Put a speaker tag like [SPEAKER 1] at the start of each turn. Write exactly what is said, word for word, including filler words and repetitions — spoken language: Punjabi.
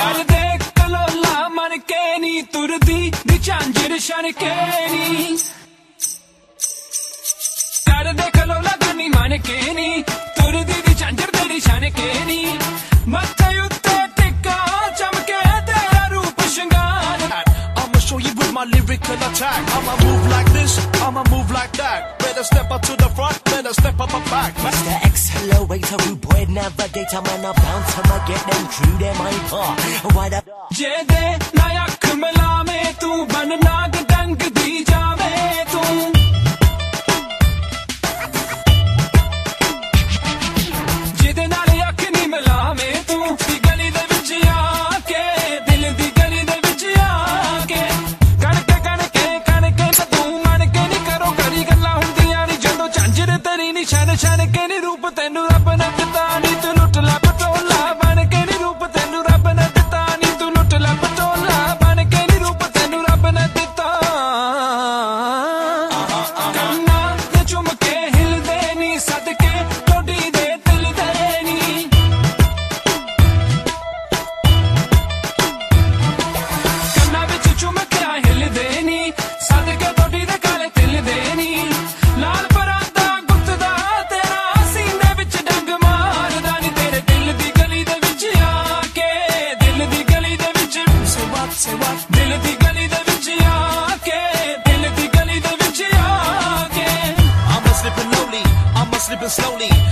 [SPEAKER 1] ਕਰਦੇ ਕਲੋਲਾ ਮਨ ਕੇ ਨੀ ਤੁਰਦੀ ਦੀ ਝਾਂਜਰ ਛਣ ਕੇ ਨੀ ਕਰਦੇ ਕਲੋਲਾ ਗਾਨੀ ਮਨ ਕੇ ਨੀ ਤੁਰਦੀ ਦੀ ਝਾਂਜਰ ਤੇਰੀ ਛਣ ਕੇ ਨੀ ਮੱਥੇ ਉੱਤੇ ਟਿੱਕਾ ਚਮਕੇ ਤੇਰਾ ਰੂਪ ਸ਼ਿੰਗਾਰ
[SPEAKER 2] I'ma show you with my lyrical attack. I'ma move like this, I'ma move like that. Better step up to the front, better step up and back.
[SPEAKER 3] Mister Accelerator, rude boy navigator. Man, I bounce I'ma get them crew, them I par. Why the
[SPEAKER 1] ਜੇ ਦੇ ਨਾ ਅੱਖ ਮਿਲਾਵੇਂ ਤੂੰ ਬਨ ਨਾਗ ਡੰਗ ਦੀ ਜਾਵੇਂ ਤੂੰ ਜਿਹਦੇ ਨਾਲ ਅੱਖ ਨਹੀਂ ਮਿਲਾਵੇਂ ਤੂੰ ਦੀ ਗਲੀ ਦੇ ਵਿੱਚ ਆ ਕੇ ਦਿਲ ਦੀ ਗਲੀ ਦੇ ਵਿੱਚ ਆ ਕੇ ਕਣਕੇ ਕਣਕੇ ਕਣਕੇ ਤੂੰ ਮਨ ਕੇ ਨਹੀਂ ਕਰੋ ਕਰੀ ਗੱਲਾਂ ਹੁੰਦੀਆਂ ਨਹੀਂ ਜਦੋਂ ਝਾਂਜਰ ਤੇਰੀ ਨੀ ਛਣ ਛਣ ਕੇ ਨੀ ਰੂਪ ਤੈਨੂੰ ਰੱਬ ਨੇ ਦਿੱਤਾ ਨੀ ਤੂੰ ਲੁੱਟ ਲੈ ਪਟੋਲਾ ਬਣ ਕੇ ਨੀ ਰੂਪ ਤੈਨੂੰ ਰੱਬ ਨੇ ਦਿੱਤਾ ਨੀ ਤੂੰ ਲੁੱਟ ਲੈ ਪਟੋਲਾ ਬਣ ਕੇ ਨੀ ਰੂਪ ਤੈਨੂੰ ਰੱਬ ਨੇ ਦਿੱਤਾ ਕੰਨਾਂ ਤੇ ਚੁੰਮ ਕੇ ਹਿਲਦੇ ਨੀ ਸਦਕੇ ਟੋਡੀ ਦੇ ਦਿਲ ਦੇ ਨੀ ਕੰਨਾਂ ਵਿੱਚ ਚੁੰਮ ਕੇ ਹਿਲਦੇ ਨੀ ਸਦਕੇ ਟੋਡੀ ਦੇ ਕਾਲੇ ਦਿਲ ਦੇ ਨੀ ਲਾਲ ਪਰਾਂਦਾ ਗੁੱਤਦਾ ਤੇਰਾ ਸੀਨੇ ਵਿੱਚ ਡੰਗ ਮਾਰਦਾ ਨੀ ਤੇਰੇ ਦਿਲ ਦੀ ਗਲੀ ਦੇ ਵਿੱਚ ਆ ਕੇ ਦਿਲ ਦੀ ਗਲੀ ਦੇ ਵਿੱਚ
[SPEAKER 2] Say what, say what?
[SPEAKER 1] ਦਿਲ ਦੀ ਗਲੀ ਦੇ ਵਿੱਚ ਆ ਕੇ ਦਿਲ ਦੀ ਗਲੀ ਦੇ ਵਿੱਚ ਆ ਕੇ
[SPEAKER 2] I'ma slipping slowly, I'ma slipping slowly.